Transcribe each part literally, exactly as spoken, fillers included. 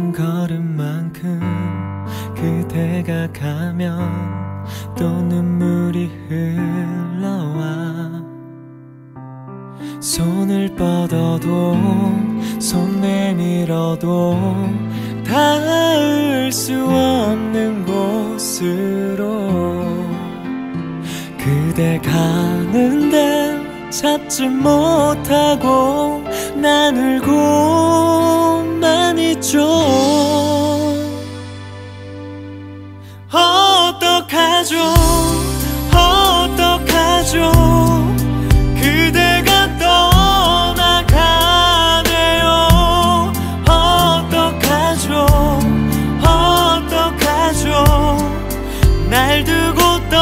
한 걸음만큼 그대가 가면 또 눈물이 흘러와. 손을 뻗어도 손 내밀어도 닿을 수 없는 곳으로 그대 가는데 잡지 못하고 난 울고만 있죠. 어떡하죠 어떡하죠 그대가 떠나가네요. 어떡하죠 어떡하죠 날 두고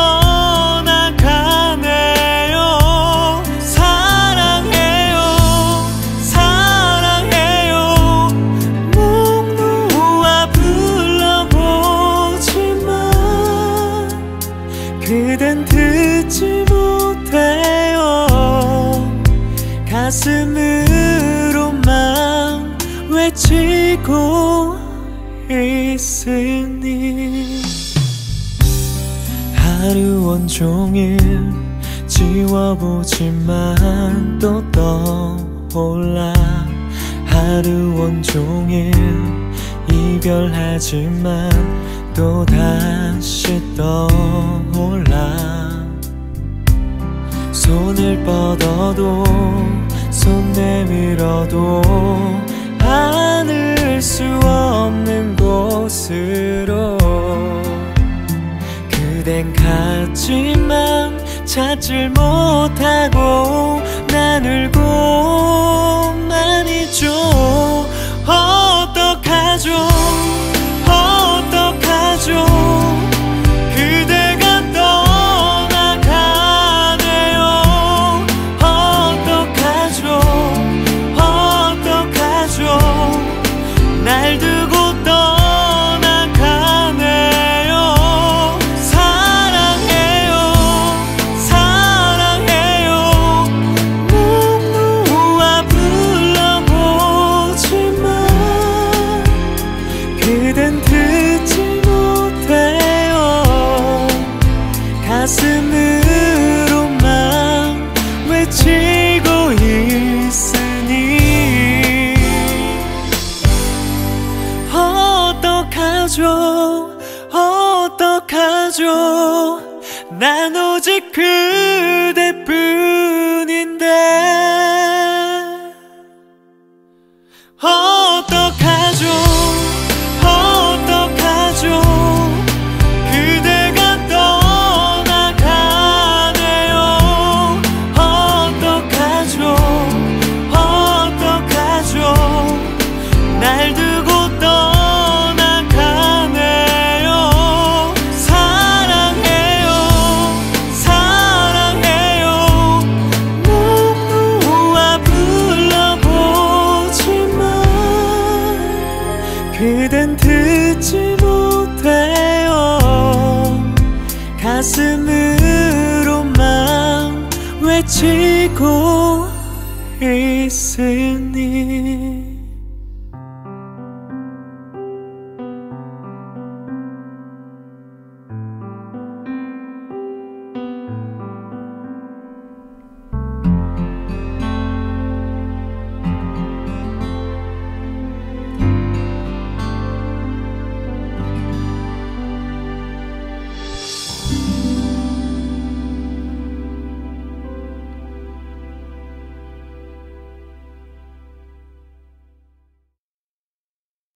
떠나가네요. 사랑해요 사랑해요 목 놓아 불러보지만 그댄 듣지 못해요. 가슴으로만 외치고 있으니 하루 온종일 지워보지만 또 떠올라. 하루 온종일 이별하지만 또 다시 떠올라. 손을 뻗어도 손 내밀어도 안을 수 없는 곳으로 그댄 갔지만 찾질 못하고 난 울고만 있죠. 어떡하죠 어떡하죠 그대가 떠나가네요. 어떡하죠 어떡하죠 날 두고 떠나가네요. 사랑해요 사랑해요 목 놓아 불러보지만 그댄 듣지 못해요. 가슴으로만 외치고 있으니 어떡하죠 어떡하죠 난 오직 그대뿐인데. 어떡하죠 어떡하죠 그대가 떠나가네요. 어떡하죠 어떡하죠 날 두고 떠나가네요. 사랑해요 사랑해요 목 놓아 불러보지만 그댄 듣지 못해요. 가슴으로만 외치고 있으니